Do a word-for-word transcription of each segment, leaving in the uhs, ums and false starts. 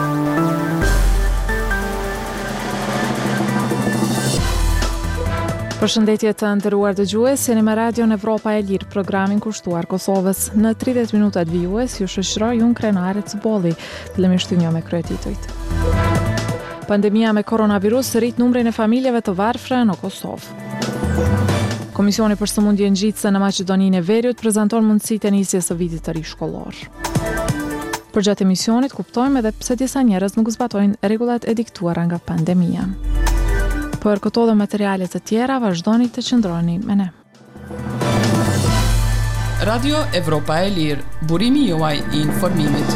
Përshëndetje të nderuar dëgjues, jeni me Radion Evropa e Lirë, programin kushtuar Kosovës. Në tridhjetë minutat vijues ju shoqëroj unë Krenare Cbolli, fillimisht një me kryetitujt. Pandemia me koronavirus rrit numrin e familjeve të varfra në Kosovë. Komisioni për sëmundje ngjitëse në Maqedoninë e Veriut prezanton mundësitë e nisjes së vitit të ri shkollor. Përgjatë emisionit kuptojmë edhe pse disa njerëz nuk zbatojnë rregullat e diktuara nga pandemia. Për këto dhe materialet të tjera, vazhdoni të qëndroni me ne. Radio Evropa e Lirë, burimi juaj i informimit.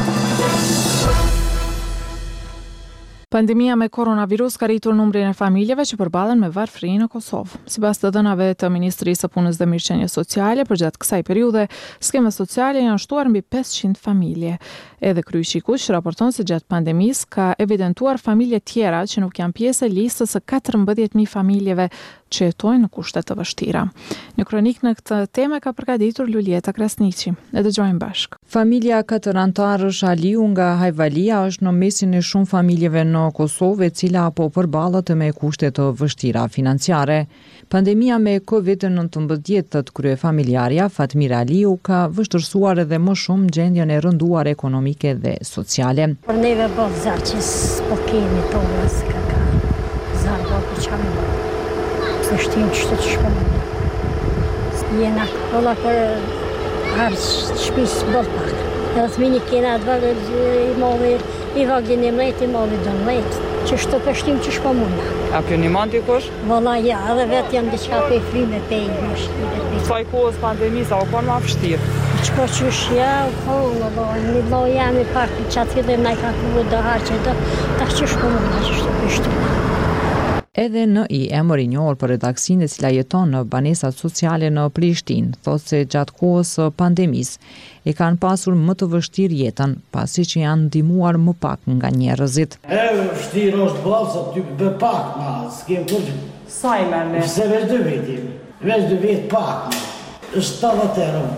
Pandemia me koronavirus ka rritur numrin e familjeve që përballen me varfëri në Kosovë. Sipas të dhënave të Ministrisë së Punës dhe Mirëqenies Sociale, përgjatë kësaj periudhe, skemat sociale janë shtuar mbi pesëqind familje. Edhe Kryeqi i Kuq raporton se gjatë pandemisë ka evidentuar familje tjera që nuk janë pjesë e listës së katërmbëdhjetë mijë familjeve që jetojnë në kushte të vështira. Një kronik në këtë temë ka përgatitur Lulieta Krasniqi. E dëgjojmë bashkë. Familja katër antarësh Aliu nga Hajvalia është në mesin e shumë familjeve në Kosovë, e cila po përballet me kushte të vështira financiare. Pandemia me kovid nëntëmbëdhjetë të kryefamiljarja Fatmira Aliu ka vështirësuar edhe më shumë gjendjen e rënduar ekonomike dhe sociale. Për neve bëllë zarë që s'po kemi tonës ka ka zarë bëllë për qamë bëllë. Se shtim që të që shpëmë. Jena ola për harë shpisë bëllë pak. Edhe të mini kena të vëllë i molli i vëllë një mletë, i molli dë mletë. Që shtë për shtim që shpëmuna. A kjo një mund t'i kush? Vëlla ja, edhe vetë jam diqka për i frime për i më shkide. Saj kohës pandemisa, o konë ma fështirë? Që po që është ja, po në lojnë, një lojnë jam i pak për qatë fillim në i ka kuhu dë harë që dë, ta që shpëmuna që shtë për shtima. Edhe në i emër i njohur për redaksinë e cila jeton në banesat sociale në Prishtinë, thotë se gjatë kohës së pandemisë e kanë pasur më të vështirë jetën, pasi që janë ndihmuar më pak nga njerëzit. E vështirë është ballë sa ty bë pak na, s'kem kur. Sa i merrni? Se veç dy viti, veç dy vit pak. Është shtatëdhjetë euro.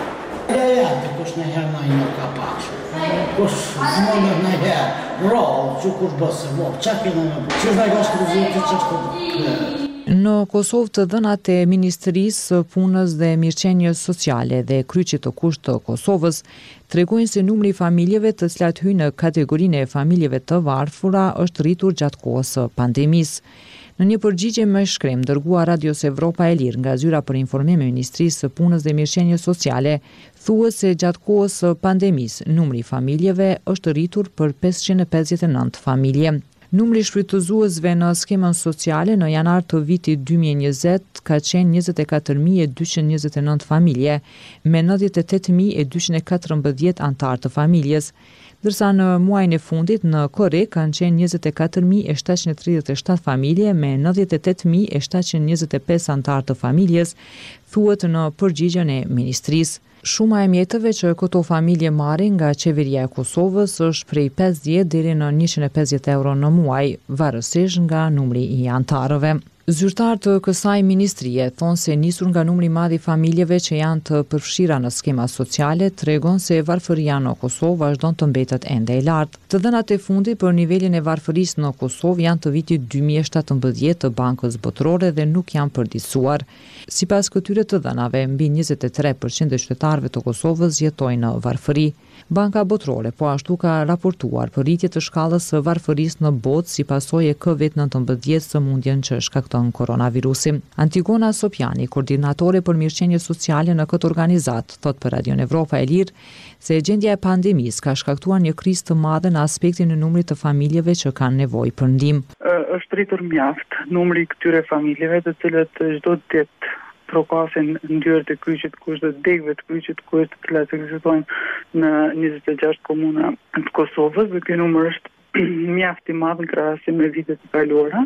Ja ja, të kush në herë na i në ka pak. Kush zmonët në herë. Rallë, që kush bësë, vopë, që kene në bërë, që zaj ka shkruzitë, që shkruzitë. Në Kosovë të dhënat e Ministrisë së Punës dhe Mirëqenies Sociale dhe Kryqit të Kuq të Kosovës tregojnë se numri i familjeve të cilat hyjnë në kategorinë e familjeve të varfura është rritur gjatë kohës së pandemisë. Në një përgjigje më shkrem dërguar Radios Evropa e Lirë nga zyra për informim e Ministrisë së Punës dhe Mirëqenies Sociale, thuhet se gjatë kohës së pandemisë numri i familjeve është rritur për pesëqind e pesëdhjetë e nëntë familje. Numri shfrytëzuesve në skemën sociale në janar të vitit dy mijë e njëzet ka qenë njëzet e katër mijë e dyqind e njëzet e nëntë familje, me nëntëdhjetë e tetë mijë e dyqind e katërmbëdhjetë antar të familjes, ndërsa në muajin e fundit në Kore kanë qenë njëzet e katër mijë e shtatëqind e tridhjetë e shtatë familje me nëntëdhjetë e tetë mijë e shtatëqind e njëzet e pesë antar të familjes, thuhet në përgjigjen e ministrisë. Shuma e mjeteve që këto familje marrin nga qeveria e Kosovës është prej pesëdhjetë deri në njëqind e pesëdhjetë euro në muaj, varësisht nga numri i antarëve. Zyrtar të kësaj ministrie thonë se nisur nga numri i madh i familjeve që janë të përfshira në skema sociale, tregon se varfëria në Kosovë vazhdon të mbetet ende e lartë. Të dhënat e fundit për nivelin e varfërisë në Kosovë janë të vitit dy mijë e shtatëmbëdhjetë të Bankës Botërore dhe nuk janë përditësuar. Sipas këtyre të dhënave, mbi njëzet e tre përqind e qytetarëve të Kosovës jetojnë në varfëri. Banka Botërore po ashtu ka raportuar për rritje të shkallës së varfërisë në botë si pasojë e kovid nëntëmbëdhjetë sëmundjen që shkakton koronavirusi. Antigona Sopjani, koordinatore për mirëqenie sociale në këtë organizat, thot për Radion Evropa e Lirë se gjendja e pandemisë ka shkaktuar një krizë të madhe në aspektin e numrit të familjeve që kanë nevojë për ndihmë. Është rritur mjaft numri i këtyre familjeve, të cilët çdo ditë trokasin ndyrët e Kryqit të Kuq dhe degëve të Kryqit të Kuq, të cilat ekzistojnë në njëzet e gjashtë komuna të Kosovës, dhe ky numër është mjaft i madh në krahasim me vitet e kaluara.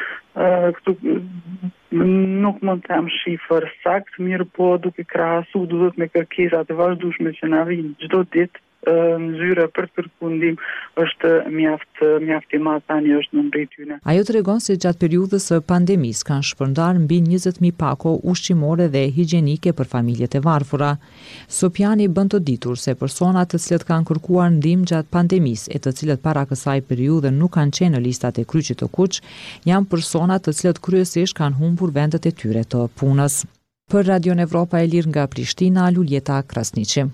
Uh, këtu nuk mund të jam shifër sakt, mirë po duke krahasu duhet me kërkesat e vazhdueshme që na vijnë çdo ditë zyre për të kërkuar ndihmë është mjaft mjaft i madh tani është numri i tyre. Ajo tregon se gjatë periudhës së pandemisë kanë shpërndar mbi njëzet mijë pako ushqimore dhe higjienike për familjet e varfura. Sopiani bën të ditur se personat të cilët kanë kërkuar ndihmë gjatë pandemisë e të cilët para kësaj periudhe nuk kanë qenë në listat e Kryqit të Kuq, janë persona të cilët kryesisht kanë humbur vendet e tyre të punës. Për Radio Evropa e Lirë nga Prishtina, Luljeta Krasniqi.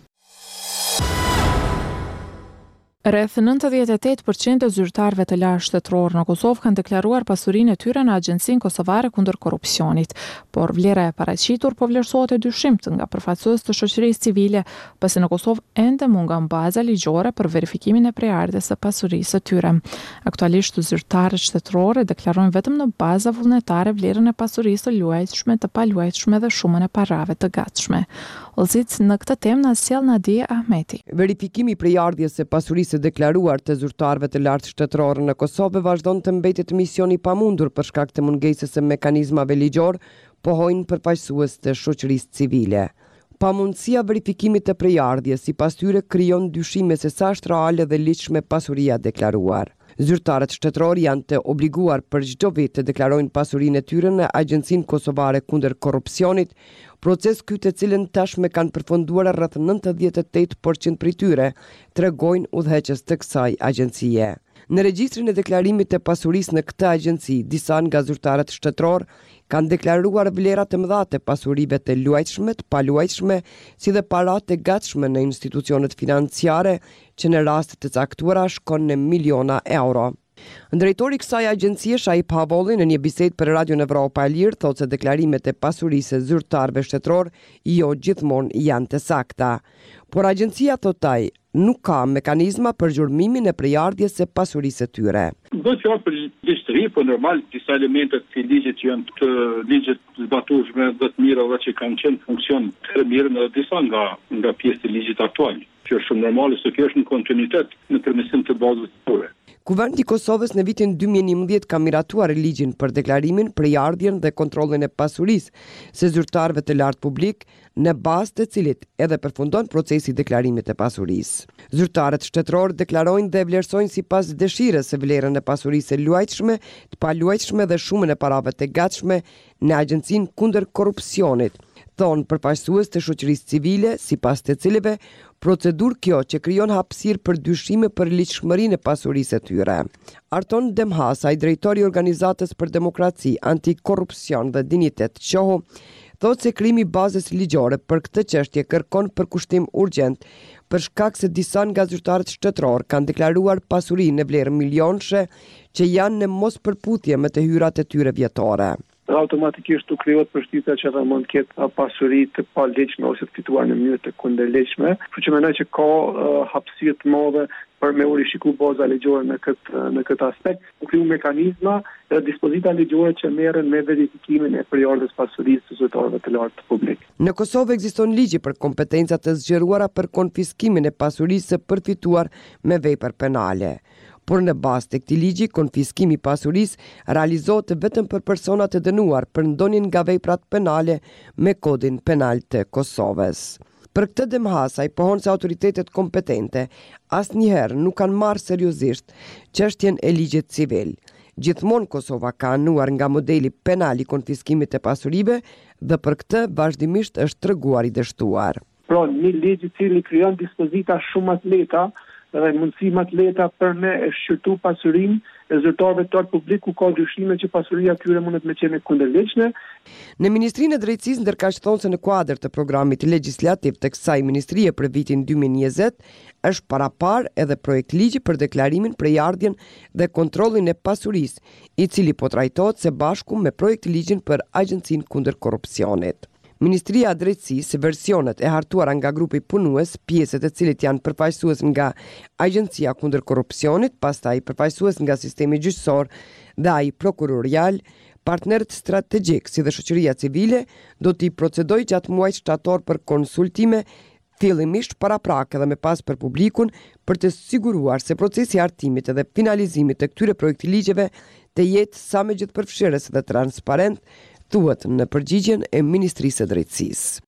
Rreth nëntëdhjetë e tetë përqind të zyrtarëve të lartë shtetëror në Kosovë kanë deklaruar pasurinë e tyre në Agjencinë Kosovare kundër korrupsionit, por vlera e paraqitur po vlerësohet e dyshimt nga përfaqësues të shoqërisë civile, pasi në Kosovë ende mungon baza ligjore për verifikimin e prejardhjes së pasurisë së tyre. Aktualisht zyrtarët shtetërorë deklarojnë vetëm në baza vullnetare vlerën e pasurisë së luajtshme, të paluajtshme dhe shumën e parave të gatshme. Ozit në këtë temë na sjell Nadia Ahmeti. Verifikimi i prejardhjes së pasurisë deklaruar të zyrtarëve të lartë shtetërorë në Kosovë vazhdon të mbetet mision i pamundur për shkak të mungesës së mekanizmave ligjor, pohojnë përfaqësues të shoqërisë civile. Pamundësia verifikimit të prejardhjes sipas tyre krijon dyshime se sa është reale dhe ligjshme pasuria deklaruar. Zyrtarët shtetëror janë të obliguar për çdo vit të deklarojnë pasurinë e tyre në Agjencinë Kosovare kundër korrupsionit, proces ky të cilën tashmë kanë përfunduar rreth nëntëdhjetë e tetë përqind prej tyre, tregojnë udhëheqës të kësaj agjencie. Në regjistrin e deklarimit të pasurisë në këtë agjenci, disa nga zyrtarët shtetëror kanë deklaruar vlera të mëdha të pasurive të luajtshme, të paluajtshme, si dhe paratë e gatshme në institucionet financiare, që në raste të caktuara shkon në miliona euro. Drejtori i kësaj agjencie, Shaip Havolli, në një bisedë për Radio Evropa e Lirë, thotë se deklarimet e pasurisë së zyrtarëve shtetëror jo gjithmonë janë të sakta. Por agjencia thotë ai nuk ka mekanizma për gjurmimin e prejardhjes së pasurisë së tyre. Do të thotë për ligj të ri, po normal disa elemente të ligjit që janë të ligjit zbatueshme dhe të mira dhe që kanë qenë funksion të mirë në disa nga nga pjesët e ligjit aktual, që është shumë normale se kjo është në kontinuitet në përmirësim të bazës së tyre. Kuverni i Kosovës në vitin dy mijë e njëmbëdhjetë ka miratuar ligjin për deklarimin, prejardhjen dhe kontrollin e pasurisë së zyrtarëve të lartë publik, në bazë të cilit edhe përfundon procesi i deklarimit të pasurisë. Zyrtarët shtetëror deklarojnë dhe vlerësojnë sipas dëshirës së vlerën e pasurisë së luajtshme, të paluajtshme dhe shumën e parave të gatshme në Agjencinë kundër korrupsionit, thonë përfaqësues të shoqërisë civile, sipas të cilëve procedurë kjo që krijon hapësirë për dyshime për ligjshmërinë e pasurisë së tyre. Arton Demhasa, i drejtori i Organizatës për Demokraci, Antikorrupsion dhe Dinjitet, qohu, thotë se krijimi i bazës ligjore për këtë çështje kërkon përkushtim urgjent, për shkak se disa nga zyrtarët shtetëror kanë deklaruar pasuri në vlerë milionëshe që janë në mospërputhje me të hyrat e tyre vjetore. Automatikisht u krijohet përshtypja që ata mund të ketë pasuri të paligjshme ose të fituar në mënyrë të kundërligjshme, kështu që mendoj që ka uh, hapësirë të madhe për me u rishiku baza ligjore në këtë në këtë aspekt. U kriju mekanizma dhe dispozita ligjore që merren me verifikimin e prejardhjes pasurisë së zyrtarëve të lartë publik. Në Kosovë ekziston ligji për kompetencat të zgjeruara për konfiskimin e pasurisë së përfituar me vepër penale. Por në bazë të këtij ligji, konfiskimi i pasurisë realizohet vetëm për persona të dënuar për ndonjën nga veprat penale me kodin penal të Kosovës. Për këtë Demhasa i pohon se autoritetet kompetente asnjëherë nuk kanë marrë seriozisht çështjen e ligjit civil. Gjithmonë Kosova ka anuar nga modeli penal i konfiskimit të pasurive dhe për këtë vazhdimisht është treguar i dështuar. Pra, një ligj i cili krijon dispozita shumë më të lehta dhe mundësi më të lehta për me e shqyrtu pasurinë e zyrtarëve të lartë publik ku ka dyshime që pasuria tyre mundet me qenë kundërligjshme. Në Ministrinë e Drejtësisë ndërkaq thonë se në kuadër të programit legjislativ të kësaj ministrie për vitin dy mijë e njëzet është parapar edhe projekt ligji për deklarimin, prejardhjen dhe kontrollin e pasurisë, i cili po trajtohet së bashku me projekt ligjin për Agjencinë kundër korrupsionit. Ministria e Drejtësisë, versionet e hartuara nga grupi punues, pjesët e cilit janë përfaqësues nga Agjencia kundër korrupsionit, pastaj përfaqësues nga sistemi gjyqësor dhe ai prokurorial, partnerët strategjik si dhe shoqëria civile do t'i procedojë gjatë muajit shtator për konsultime, fillimisht paraprak edhe me pas për publikun, për të siguruar se procesi i hartimit dhe finalizimit të këtyre projekti ligjeve të jetë sa më gjithëpërfshirës dhe transparent, thuhet në përgjigjen e Ministrisë së Drejtësisë.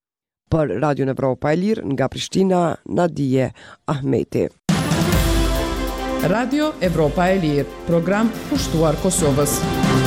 Për Radion Evropa e Lirë nga Prishtina, Nadije Ahmeti. Radio Evropa e Lirë, program pushtuar Kosovës.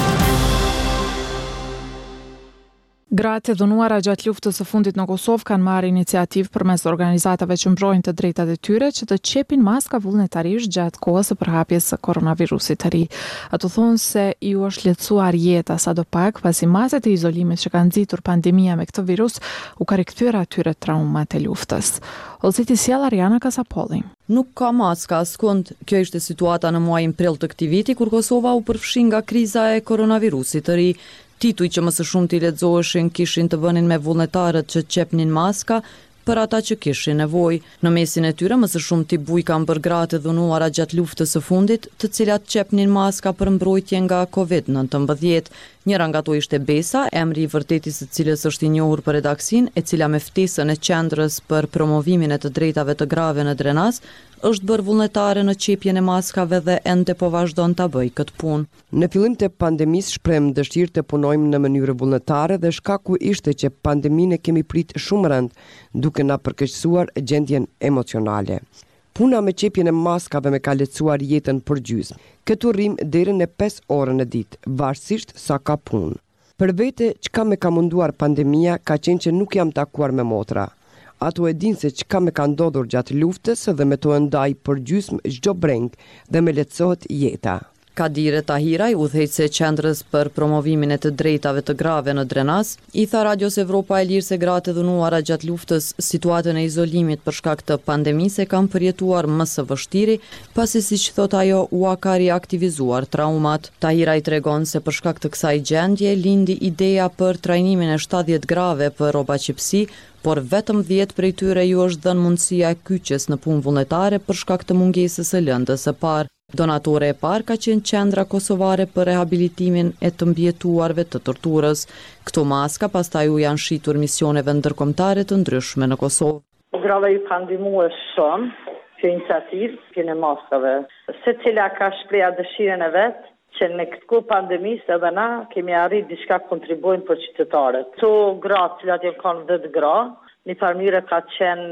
Gratë e dhunuara gjatë luftës së fundit në Kosovë kanë marrë iniciativë përmes organizatave që mbrojnë të drejtat e tyre që të qepin maska vullnetarisht gjatë kohës së përhapjes së koronavirusit të ri. Ato thonë se ju është lehtësuar jeta sadopak pasi mazet e izolimit që kanë nxitur pandemia me këtë virus u ka rikthyer atyre traumat e luftës. Olciti sjell Ariana Kasapolli. Nuk ka maska askund. Kjo ishte situata në muajin prill të këtij viti kur Kosova u përfshi nga kriza e koronavirusit të ri. Tituj që më së shumti lexoheshin kishin të bënin me vullnetarët që qepnin maska për ata që kishin nevojë. Në mesin e tyre më së shumti buj kanë bërë gratë dhunuara gjatë luftës së fundit, të cilat qepnin maska për mbrojtje nga kovid nëntëmbëdhjetë. Njëra nga to ishte Besa, emri i vërtetis së cilës është i njohur për redaksin, e cila me ftesën e qendrës për promovimin e të drejtave të grave në Drenas, është bërë vullnetare në qepjen e maskave dhe ende po vazhdon ta bëjë këtë punë. Në fillim të pandemisë shprehëm dëshirë të punojmë në mënyrë vullnetare dhe shkaku ishte që pandeminë kemi prit shumë rënd, duke na përkeqësuar gjendjen emocionale. Puna me qepjen e maskave me ka lehtësuar jetën për gjysmë. Këtu rrim deri në pesë orë në ditë, varësisht sa ka punë. Për vete, çka më ka munduar pandemia ka qenë që nuk jam takuar me motra. Ato e din se çka më ka ndodhur gjatë luftës dhe me to ndaj për gjysmë çdo breng dhe me lehtësohet jeta. Kadire Tahiraj, udhëheqëse e qendrës për promovimin e të drejtave të grave në Drenas, i tha Radios Evropa e Lirë se gratë e dhunuara gjatë luftës situatën e izolimit për shkak të pandemisë e kanë përjetuar më së vështiri, pasi siç thot ajo u ka riaktivizuar traumat. Tahiraj tregon se për shkak të kësaj gjendje lindi ideja për trajnimin e shtatëdhjetë grave për rrobaqepsi, por vetëm dhjetë prej tyre ju është dhënë mundësia e kyçes në punë vullnetare për shkak të mungesës së lëndës së parë. Donatore e parë ka qenë qendra kosovare për rehabilitimin e të mbjetuarve të torturës. Këto maska pastaj u janë shitur misioneve ndërkombëtare të ndryshme në Kosovë. Grave ju kanë ndihmuar shumë kjo iniciativë e maskave. Secila ka shprehur dëshirën e vet që në këtë kohë pandemisë edhe na kemi arritur diçka kontribuojnë për qytetarët. Këto gra të cilat janë kanë dhjetë gra, një farmire ka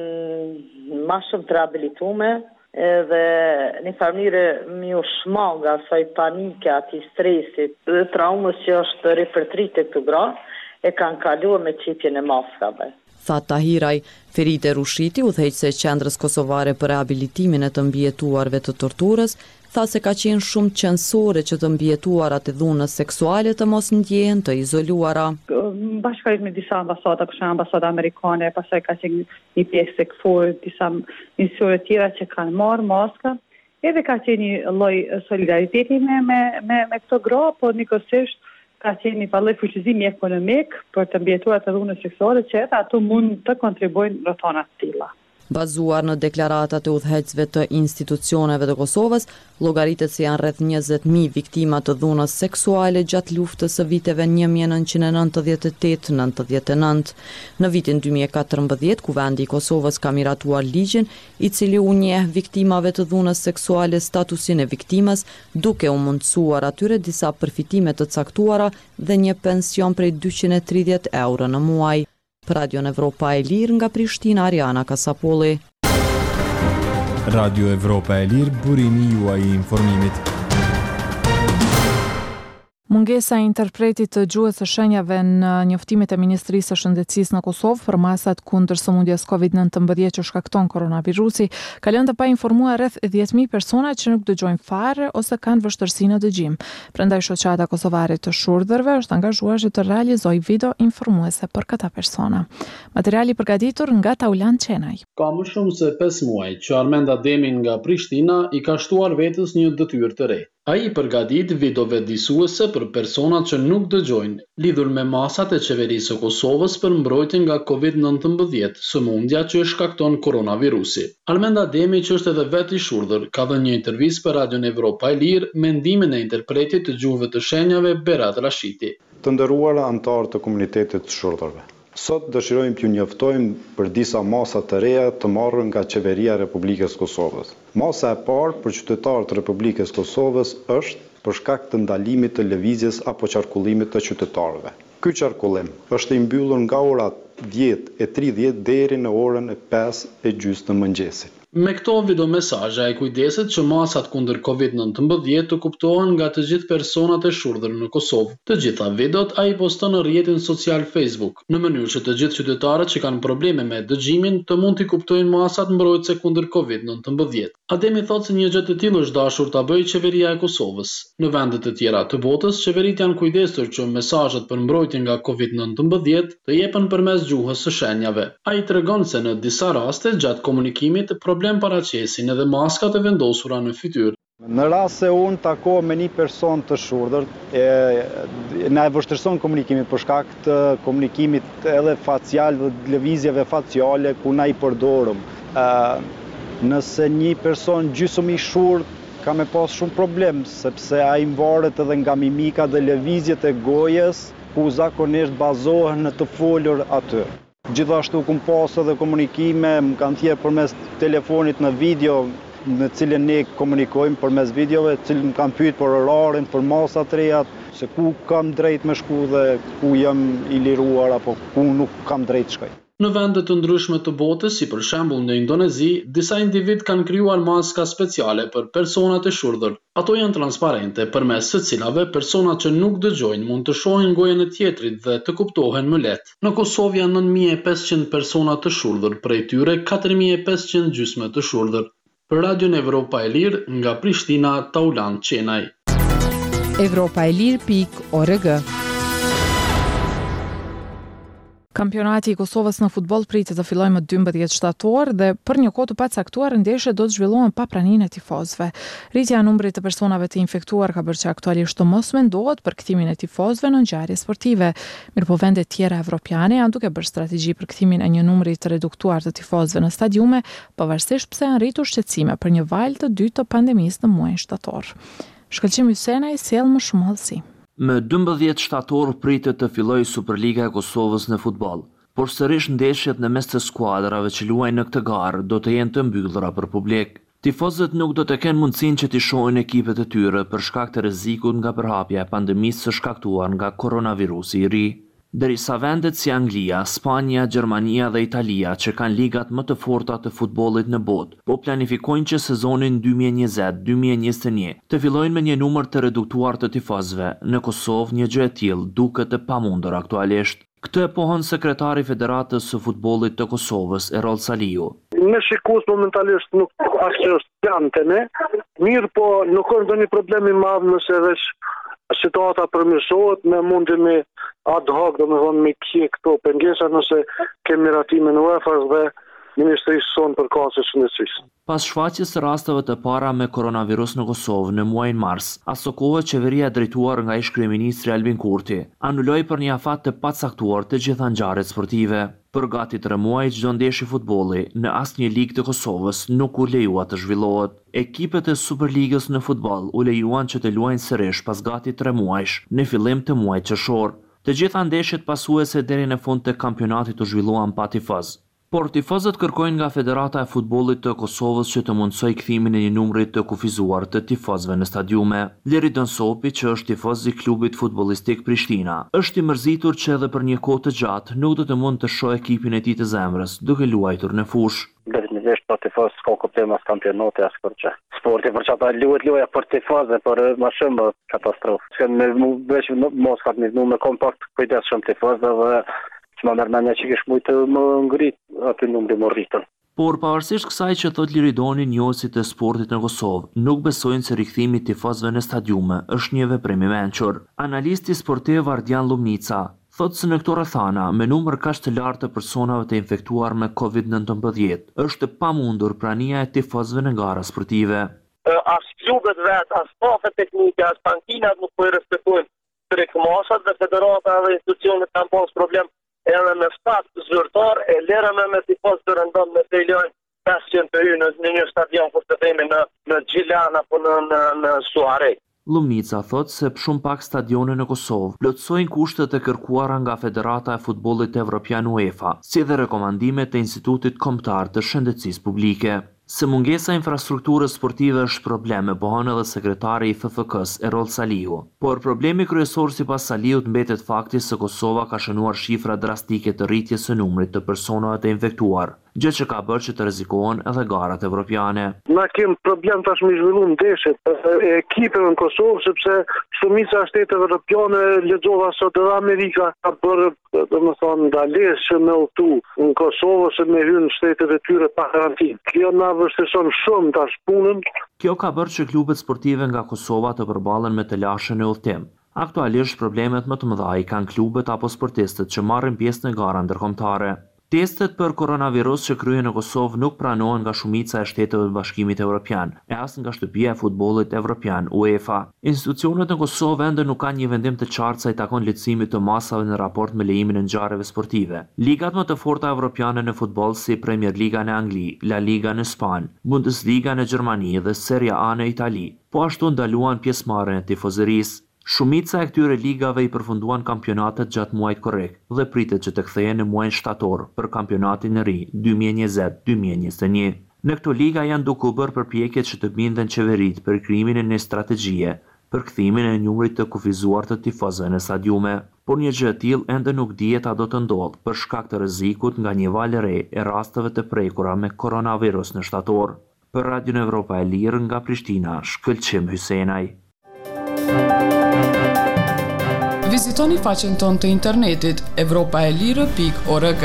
qenë më shumë të rehabilituar edhe një farmire mi u shmanga asaj panike, ati stresit dhe traumës që është repertrite këtu gra, e kanë kaluar me qepjen e maskave. Tha Tahiraj, Ferite Rushiti, udhëheqëse e qendrës kosovare për rehabilitimin e të mbjetuarve të torturës, tha se ka qenë shumë qëndësore që të mbjetuarat e dhunës seksuale të mos ndjehen të izoluara. Bashkërit me disa ambasada, kështë ambasada amerikane, pasaj ka qenë një pjesë e këfor, disa njësore tjera që kanë marë maska, edhe ka qenë një lloj solidariteti me, me, me, me këto gra, por njëkohësisht ka qenë një lloj fuqizimi ekonomik për të mbjetuarat e dhunës seksuale që ato mund të kontribuojnë rrethana të tilla. Bazuar në deklaratat e udhëheqësve të institucioneve të Kosovës, llogaritet se janë rreth njëzet mijë viktima të dhunës seksuale gjatë luftës së viteve një mijë e nëntëqind e nëntëdhjetë e tetë nëntëdhjetë e nëntë. Në vitin dy mijë e katërmbëdhjetë, Kuvendi i Kosovës ka miratuar ligjin i cili u njeh viktimave të dhunës seksuale statusin e viktimas, duke u mundësuar atyre disa përfitime të caktuara dhe një pension prej dyqind e tridhjetë euro në muaj. Për Radio Evropa e Lirë nga Prishtina, Ariana Kasapolli. Radio Evropa e Lirë, burimi juaj i informimit. Mungesa e interpretit të gjuhës së shenjave në njoftimet e Ministrisë së Shëndetësisë në Kosovë për masat kundër sëmundjes kovid nëntëmbëdhjetë që shkakton koronavirusi ka lënë të painformuar rreth dhjetë mijë persona që nuk dëgjojnë fare ose kanë vështirësi në dëgjim. Prandaj shoqata kosovare të shurdhërve është angazhuar që të realizojë video informuese për këta persona. Materiali përgatitur nga Taulan Çenaj. Ka më shumë se pesë muaj që Armend Ademi nga Prishtina i ka shtuar vetes një detyrë të re. Ai përgatit video vëdësuese për personat që nuk dëgjojnë, lidhur me masat e qeverisë së Kosovës për mbrojtjen nga kovid nëntëmbëdhjetë, sëmundja që shkakton koronavirusi. Armend Ademi, që është edhe vetë i shurdhër, ka dhënë një intervistë për Radion Evropa e Lirë me ndimin e interpretit të gjuhëve të shenjave Berat Rashiti. Të nderuara anëtarë të komunitetit të shurdhërve. Sot dëshirojmë t'ju njoftojmë për disa masa të reja të marrë nga Qeveria e Republikës Kosovës. Masa e parë për qytetarët të Republikës Kosovës është për shkak të ndalimit të lëvizjes apo qarkullimit të qytetarëve. Ky qarkullim është i mbyllur nga ora dhjetë e tridhjetë deri në orën e pesë e gjysmë të mëngjesit. Me këto videomesazhe ai kujdeset që masat kundër kovid nëntëmbëdhjetë të kuptohen nga të gjithë personat e shurdhër në Kosovë. Të gjitha videot ai poston në rrjetin social Facebook, në mënyrë që të gjithë qytetarët që kanë probleme me dëgjimin të mund t'i kuptojnë masat mbrojtëse kundër kovid nëntëmbëdhjetë. Ademi thotë se një gjë të tillë është dashur ta bëjë qeveria e Kosovës. Në vende të tjera të botës, qeveritë janë kujdesur që mesazhet për mbrojtje nga kovid nëntëmbëdhjetë të jepen përmes gjuhës së shenjave. Ai tregon se në disa raste gjatë komunikimit problem paraqesin edhe maskat e vendosura në fytyrë. Në rast se unë takohem me një person të shurdhër, na e vështirëson komunikimin për shkak të komunikimit edhe facial dhe lëvizjeve faciale ku na i përdorëm. Nëse një person gjysmë i shurdh ka me pas shumë problem, sepse ai varet edhe nga mimika dhe lëvizjet e gojës, ku zakonisht bazohen në të folur aty. Gjithashtu kum pas edhe komunikime, më kanë thjerë përmes telefonit në video, në cilën ne komunikojmë përmes videove, cilën më kanë pyet për orarin, për masat të reja, se ku kam drejt me shku dhe ku jam i liruar apo ku nuk kam drejt shkoj. Në vende të ndryshme të botës, si për shembull në Indonezi, disa individ kanë krijuar maska speciale për personat e shurdhër. Ato janë transparente, përmes së cilave personat që nuk dëgjojnë mund të shohin gojën e tjetrit dhe të kuptohen më lehtë. Në Kosovë janë nëntë mijë e pesëqind persona të shurdhër, prej tyre katër mijë e pesëqind gjysmë të shurdhër. Për Radion Evropa e Lirë, nga Prishtina, Taulan Qenaj. Evropa e Lirë pikë org. Kampionati i Kosovës në futboll pritet të fillojë më dymbëdhjetë shtator dhe për një kohë të pacaktuar ndeshjet do të zhvillohen pa praninë e tifozëve. Rritja e numrit të personave të infektuar ka bërë që aktualisht të mos mendohet për kthimin e tifozëve në ngjarje sportive. Mirëpo vende të tjera evropiane janë duke bërë strategji për kthimin e një numri të reduktuar të tifozëve në stadiume, pavarësisht pse janë rritur shqetësime për një valë të dytë të pandemisë në muajin shtator. Shkëlqim Hysenaj sjell më shumë hollësi. Më dymbëdhjetë shtator pritet të fillojë Superliga e Kosovës në futboll, por sërish ndeshjet në mes të skuadrave që luajnë në këtë garë do të jenë të mbyllura për publik. Tifozët nuk do të kenë mundësinë që t'i shohin ekipet e tyre për shkak të rrezikut nga përhapja e pandemisë së shkaktuar nga koronavirusi i ri. Derisa vendet si Anglia, Spanja, Gjermania dhe Italia që kanë ligat më të forta të futbollit në botë, po planifikojnë që sezonin dy mijë e njëzet dy mijë e njëzet e një të fillojnë me një numër të reduktuar të tifozëve. Në Kosovë një gjë e tillë duket e pamundur aktualisht. Këtë e pohon sekretari i Federatës së Futbollit të Kosovës, Erol Saliu. Me shikus momentalisht nuk asgjë është jante ne, mirë po nuk është ndonjë problem i madh nëse veç situata përmirësohet, ne mundemi ad hoc, domethënë me kje këto pengesa nëse kemi ratimin e UEFA dhe Ministrisë sonë për kohën e shëndetësisë. Pas shfaqjes së rasteve të para me koronavirus në Kosovë në muajin mars, aso kohë qeveria drejtuar nga ish-kryeministri Albin Kurti anuloi për një afat të pacaktuar të gjitha ngjarjet sportive. Për gati tre muaj çdo ndeshje futbolli në asnjë ligë të Kosovës nuk u lejua të zhvillohet. Ekipet e Superligës në futboll u lejuan që të luajnë sërish pas gati tre muajsh në fillim të muajit qershor. Të gjitha ndeshjet pasuese deri në fund të kampionatit u zhvilluan pa tifoz. Por tifozët kërkojnë nga Federata e Futbollit të Kosovës që të mundsoj kthimin e një numri të kufizuar të tifozëve në stadiume. Leri Donsopi, që është tifoz i klubit futbollistik Prishtina, është i mërzitur që edhe për një kohë të gjatë nuk do të mund të shohë ekipin e tij të zemrës duke luajtur në fushë. Definitivisht për tifoz s'ka kuptim as kampionati as kurçë. Sporti për çata luhet loja për tifozë, por më shumë katastrofë. Që me veç mos ka një me kompakt kujdes shumë tifozë dhe që më mërmenja që kishë mujtë më ngrit aty numri më rritën. Por pavarësisht kësaj që thot Liridoni, njohësit e sportit në Kosovë, nuk besojnë se rikthimi i tifozëve në stadiume është një veprim i mençur. Analisti sportiv Ardian Lumnica thotë se në këto rrethana, me numër kaq të lartë të personave të infektuar me kovid nëntëmbëdhjetë, është pamundur prania e tifozëve në gara sportive. As klubet vet, as stafet teknike, as pankinat nuk po i respektojnë tregmasat dhe federata dhe institucionet kanë pas problem. Edhe me staf zyrtar e lera me me tifoz të rëndon me të lojnë pesëqind të hyjnë në një stadion kur të themi në në Gjilan apo në në, në Suare. Lumnica thot se shumë pak stadione në Kosovë plotësojnë kushtet e kërkuara nga Federata e Futbollit Evropian UEFA, si dhe rekomandimet e Institutit Kombëtar të Shëndetësisë Publike. Se mungesa e infrastrukturës sportive është probleme, pohon edhe sekretari i F F K-s Erol Salihu. Por problemi kryesor sipas Salihut mbetet fakti se Kosova ka shënuar shifra drastike të rritjes së numrit të personave të infektuar, gjë që ka bërë që të rrezikohen edhe garat evropiane. Na kem problem tash me zhvilluar ndeshjet e ekipeve në Kosovë sepse shumica e shteteve evropiane lexova sot edhe Amerika ka bërë domethënë ndalesë me udhtu në Kosovë se me hyrë në shtetet e tyre pa karantinë. Kjo na vështirëson shumë tash punën. Kjo ka bërë që klubet sportive nga Kosova të përballen me të lashën e udhtim. Aktualisht problemet më të mëdha i kanë klubet apo sportistët që marrin pjesë në gara ndërkombëtare. Testet për koronavirus që kryen në Kosovë nuk pranohen nga shumica e shteteve të Bashkimit Evropian, e as nga shtëpia e futbollit evropian UEFA. Institucionet në Kosovë ende nuk kanë një vendim të qartë sa i takon lehtësimit të masave në raport me lejimin e ngjarjeve sportive. Ligat më të forta evropiane në futboll si Premier Liga në Angli, La Liga në Spanjë, Bundesliga në Gjermani dhe Serie A në Itali, po ashtu ndaluan pjesëmarrjen e tifozërisë. Shumica e këtyre ligave i përfunduan kampionatet gjatë muajit korrekt dhe pritet që të kthehen në muajin shtator për kampionatin e ri dy mijë e njëzet dy mijë e njëzet e një. Në këto liga janë duke u bërë përpjekjet që të binden qeverit për krijimin e një strategjie për kthimin e numrit të kufizuar të tifozëve në stadiume, por një gjë e tillë ende nuk dihet a do të ndodhë për shkak të rrezikut nga një valë e re e rasteve të prekura me koronavirus në shtator. Për Radion Evropa e Lirë nga Prishtina, Shkëlqim Hysenaj. Vizitoni faqen tonë të internetit evropa e lirë pikë org.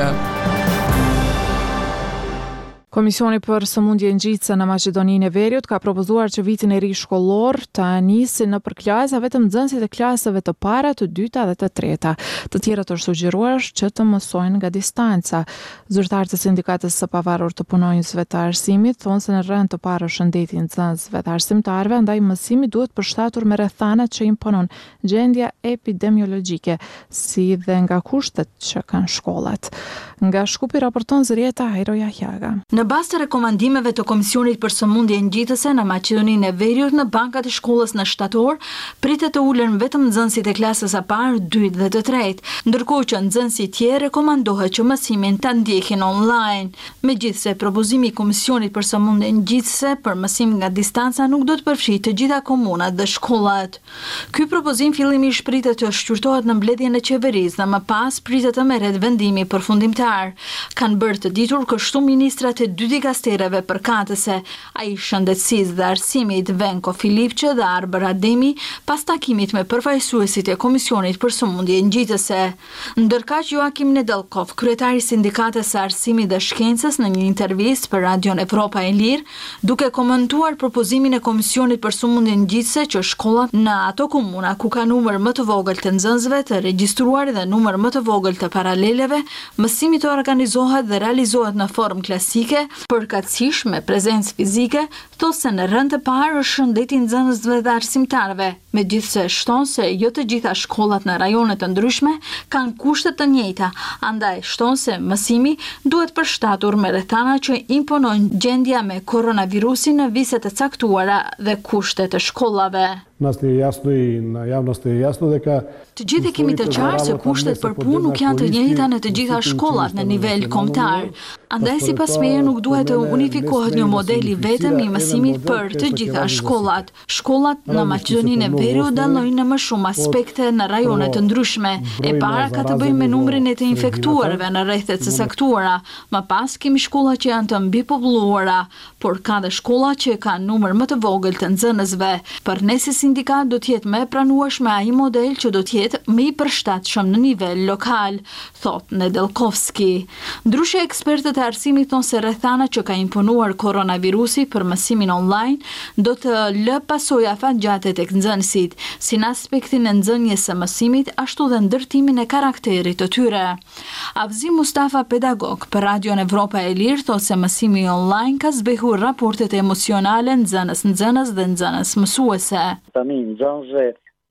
Komisioni për sëmundje ngjitëse në Maqedoninë e Veriut ka propozuar që vitin e ri shkollor të nisi në përklasa vetëm nxënësit e klasave të para, të dyta dhe të treta. Të tjerët është sugjeruar që të mësojnë nga distanca. Zyrtarët e Sindikatës së Pavarur të Punonjësve të Arsimit thonë se në rënd të parë shëndeti nxënësve të arsimtarëve, andaj mësimi duhet përshtatur me rrethanat që imponon gjendja epidemiologjike, si dhe nga kushtet që kanë shkollat. Nga Shkupi raporton Zrieta Hajroja Hjaga. Në bazë të rekomandimeve të Komisionit për Sëmundje Ngjitëse në Maqedoninë e Veriut, në bankat e shkollës në shtator pritet të ulen vetëm nxënësit e klasës së parë, dytë dhe të tretë, ndërkohë që nxënësit tjerë rekomandohet që mësimin ta ndjekin online. Megjithse, propozimi i Komisionit për Sëmundje Ngjitëse për mësim nga distanca nuk do të përfshijë të gjitha komunat dhe shkollat. Ky propozim fillimisht pritet të shqyrtohet në mbledhjen e qeverisë dhe më pas pritet të merret vendimi përfundimtar. Kanë bërë të ditur kështu ministrat e dy dikastereve përkatëse, ai i shëndetësisë dhe arsimit Venko Filipçe dhe Arbër Ademi, pas takimit me përfaqësuesit e Komisionit për Sëmundje Ngjitëse. Ndërkaq Joakim Nedelkov, kryetari i Sindikatës së Arsimit dhe Shkencës, në një intervistë për Radion Evropa e Lirë, duke komentuar propozimin e Komisionit për Sëmundje Ngjitëse që shkollat në ato komuna ku ka numër më të vogël të nxënësve të regjistruar dhe numër më të vogël të paraleleve, mësimi të organizohet dhe realizohet në formë klasike, përkatësisht me prezencë fizike, thosë se në rënd të parë është shëndeti nxënësve dhe arsimtarëve, megjithse shton se jo të gjitha shkollat në rajone të ndryshme kanë kushte të njëjta, andaj shton se mësimi duhet përshtatur me rrethana që imponojnë gjendja me koronavirusin në viset e caktuara dhe kushtet të shkollave. Nas je jasno i na javnosti je jasno dhe ka Të gjithë kemi të qartë se kushtet për punë nuk janë të njëjta në të gjitha shkollat në nivel kombëtar. Andaj sipas meje nuk duhet të unifikohet një model i vetëm i mësimit për të gjitha shkollat. Shkollat në Maqedoninë e Veriut dallojnë në më shumë aspekte në rajone të ndryshme. E para ka të bëjë me numrin e të infektuarve në rrethet të saktuara. Më pas kemi shkolla që janë të mbipopulluara, por ka dhe shkolla që kanë numër më të vogël të nxënësve. Për ne si sindikat do të jetë më pranueshme ai model që do të jetë më i përshtatshëm në nivel lokal, thot Nedelkovski. Ndryshe, ekspertët e arsimit thonë se rrethanat që ka imponuar koronavirusi për mësimin online do të lë pasoja fatgjate tek nxënësit, si në aspektin e nxënjes së mësimit, ashtu dhe ndërtimin e karakterit të tyre. Avzi Mustafa, pedagog për Radion Evropa e Lirë, thotë se mësimi online ka zbehur raportet emocionale nxënës nxënës dhe nxënës mësuese. Tani nxënësve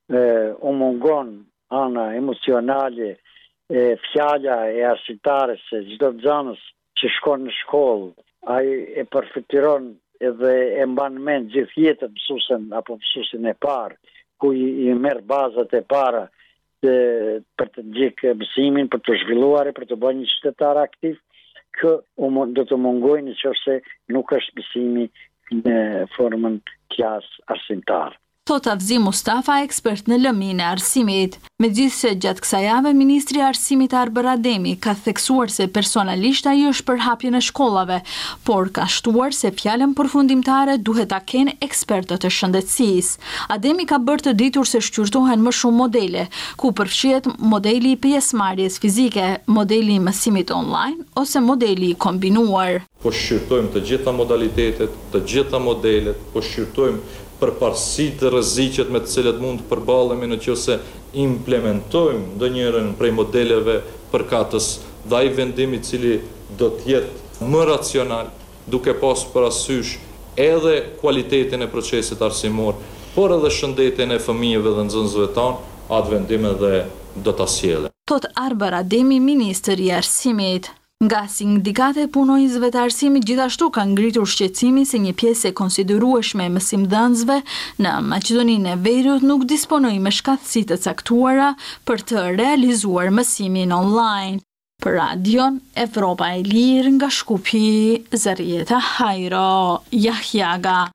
u mungon ana emocionale, e, fjala e arsimtares se çdo nxënës që shkon në shkollë, ai e përfituron edhe e mban mend gjithë jetën mësuesen apo mësuesin e parë, ku i, i merr bazat e para e, për të ndjekë mësimin, për të zhvilluar, për të bërë një qytetar aktiv. kë do të mungojnë nëse nuk është mësimi në formën klasë arsimtar. Thot Avzi Mustafa, ekspert në lëmin e arsimit. Megjithse gjatë kësaj jave, Ministri i Arsimit Arber Ademi ka theksuar se personalisht ai është për hapjen e shkollave, por ka shtuar se fjalën përfundimtare duhet ta kenë ekspertët e shëndetësisë. Ademi ka bërë të ditur se shqyrtohen më shumë modele, ku përfshihet modeli i pjesëmarrjes fizike, modeli i mësimit online ose modeli i kombinuar. Po shqyrtojmë të gjitha modalitetet, të gjitha modelet, po shqyrtojmë përparësi të rreziqet me të cilat mund të përballemi nëse implementojmë ndonjërin prej modeleve përkatës dhe ai vendim i cili do të jetë më racional, duke pasur parasysh edhe cilëtetin e procesit arsimor, por edhe shëndetin e fëmijëve dhe nxënësve tanë, atë vendim edhe do ta sjellë. Thot Arber Ademi, ministri i arsimit. Nga sindikate e punonjësve të arsimit gjithashtu ka ngritur shqetësimin se një pjesë e konsiderueshme e mësimdhënësve në Maqedoninë e Veriut nuk disponojnë me shkatësi të caktuara për të realizuar mësimin online. Për Radion Evropa e Lirë nga Shkupi, Zarieta Hajro, Jahjaga.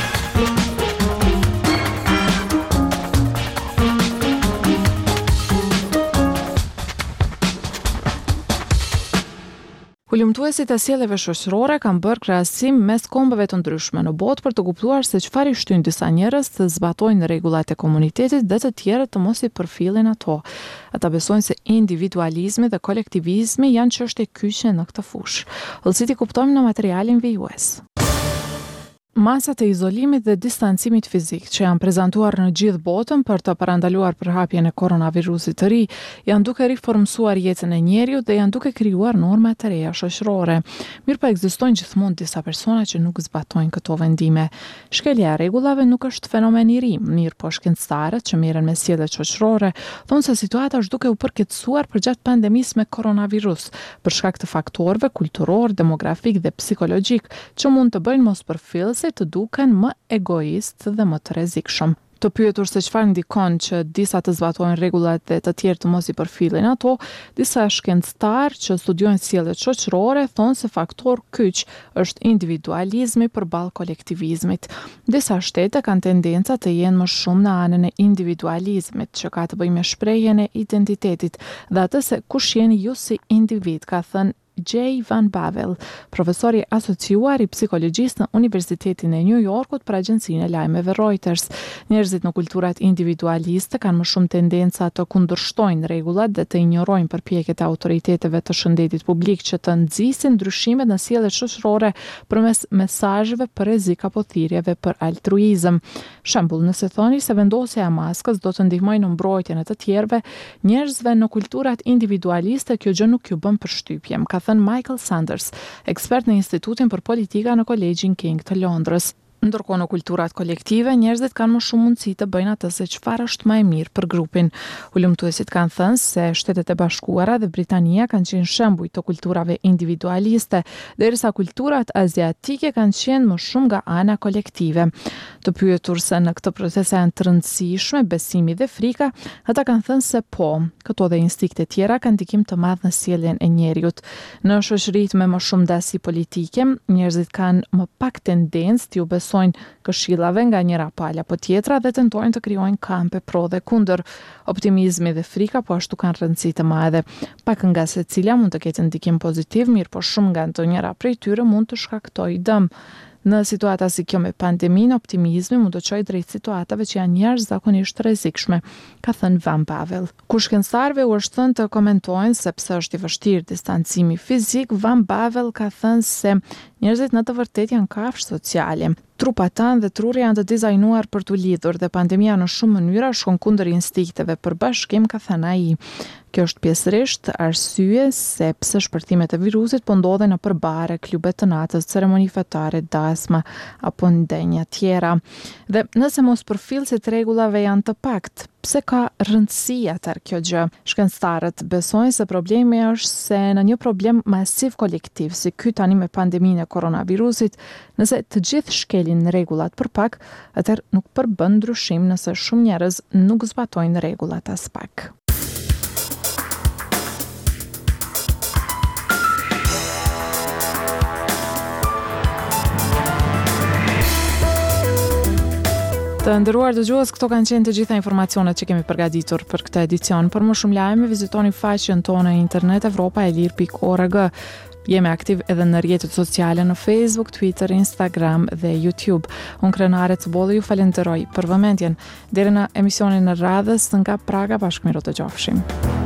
Hulumtuesit e sjelljeve shoqërore kanë bërë krahasim mes kombeve të ndryshme në botë për të kuptuar se çfarë i shtyn disa njerëz të zbatojnë rregullat e komunitetit dhe të tjerët të mos i përfillin ato. Ata besojnë se individualizmi dhe kolektivizmi janë çështje kyçe në këtë fushë. Vëllësit i kuptojmë në materialin vijues. Masat e izolimit dhe distancimit fizik që janë prezantuar në gjithë botën për të parandaluar përhapjen e koronavirusit të ri, janë duke riformsuar jetën e njeriut dhe janë duke krijuar norma të reja shoqërore. Mirë pa ekzistojnë gjithmonë disa persona që nuk zbatojnë këto vendime. Shkelja e rregullave nuk është fenomen i ri, mirë po shkencëtarët që merren me sjelljet shoqërore thonë se situata është duke u përkeqësuar përgjatë pandemisë me koronavirus, për shkak të faktorëve kulturor, demografik dhe psikologjik që mund të bëjnë mospërfillëse të duken më egoist dhe më të rrezikshëm. Të pyetur se çfarë ndikon që disa të zbatojnë rregullat dhe të tjerë të mos i përfillin ato, disa shkencëtarë që studiojnë sjelljet shoqërore thonë se faktor kyç është individualizmi përballë kolektivizmit. Disa shtete kanë tendenca të jenë më shumë në anën e individualizmit, që ka të bëjë me shprehjen e identitetit dhe atë se kush jeni ju si individ, ka thënë Jay Van Bavel, profesori asociuar i psikologjisë në Universitetin e New Yorkut për agjencinë e lajmeve Reuters. Njerëzit në kulturat individualiste kanë më shumë tendenca të kundërshtojnë rregullat dhe të injorojnë përpjekjet e autoriteteve të shëndetit publik që të nxisin ndryshimet në sjelljet shoqërore përmes mesazheve për rrezik apo thirrjeve për altruizëm. Shembull, nëse thoni se vendosja e maskës do të ndihmojë në mbrojtjen e të tjerëve, njerëzve në kulturat individualiste kjo gjë nuk ju bën përshtypje, ka Michael Sanders, ekspert në Institutin për Politika në Kolegjin King të Londrës. Ndërkohë në kulturat kolektive, njerëzit kanë më shumë mundësi të bëjnë atë se çfarë është më e mirë për grupin. Hulumtuesit kanë thënë se Shtetet e Bashkuara dhe Britania kanë qenë shembuj të kulturave individualiste, derisa kulturat aziatike kanë qenë më shumë nga ana kolektive. Të pyetur se në këtë proces janë të rëndësishme besimi dhe frika, ata kanë thënë se po, këto dhe instikte tjera kanë ndikim të madh në sjelljen e njeriut. Në shoqëritë me më shumë dasi politike, njerëzit kanë më pak tendencë të besojnë këshillave nga njëra palë apo tjetra dhe tentojnë të krijojnë kampe pro dhe kundër. Optimizmi dhe frika po ashtu kanë rëndësi të madhe. Pak nga secila mund të ketë ndikim pozitiv, mirë po shumë nga ndonjëra prej tyre mund të shkaktojë dëm. Në situata si kjo me pandemin, optimizmi mund të çojë drejt situatave që janë jashtëzakonisht rrezikshme, ka thënë Van Bavel. Kur shkencëtarëve u është thënë të komentojnë sepse është i vështirë distancimi fizik, Van Bavel ka thënë se njerëzit në të vërtetë janë kafshë sociale. Trupat tanë dhe truri janë të dizajnuar për t'u lidhur dhe pandemia në shumë mënyra shkon kundër instinkteve për bashkim, ka thënë ai. Kjo është pjesërisht arsye sepse shpërthimet e virusit po ndodhen në përbare, klube të natës, ceremoni fetare, dasma apo ndenja tjera. Dhe nëse mos përfillësit rregullave janë të pakt, pse ka rëndësi atër kjo gjë? Shkencëtarët besojnë se problemi është se në një problem masiv kolektiv, si ky tani me pandeminë e koronavirusit, nëse të gjithë shkelin rregullat për pak, atëherë nuk përbën ndryshim nëse shumë njerëz nuk zbatojnë rregullat as pak. Të nderuar dëgjues, këto kanë qenë të gjitha informacionet që kemi përgatitur për këtë edicion. Për më shumë lajme, vizitoni faqen tonë në internet evropa e lir pikë org. Jemi aktiv edhe në rrjetet sociale në Facebook, Twitter, Instagram dhe YouTube. Unë Krenare Cbolli ju falenderoj për vëmendjen. Deri në emisionin e radhës nga Praga, bashkëmiro të gjofshim.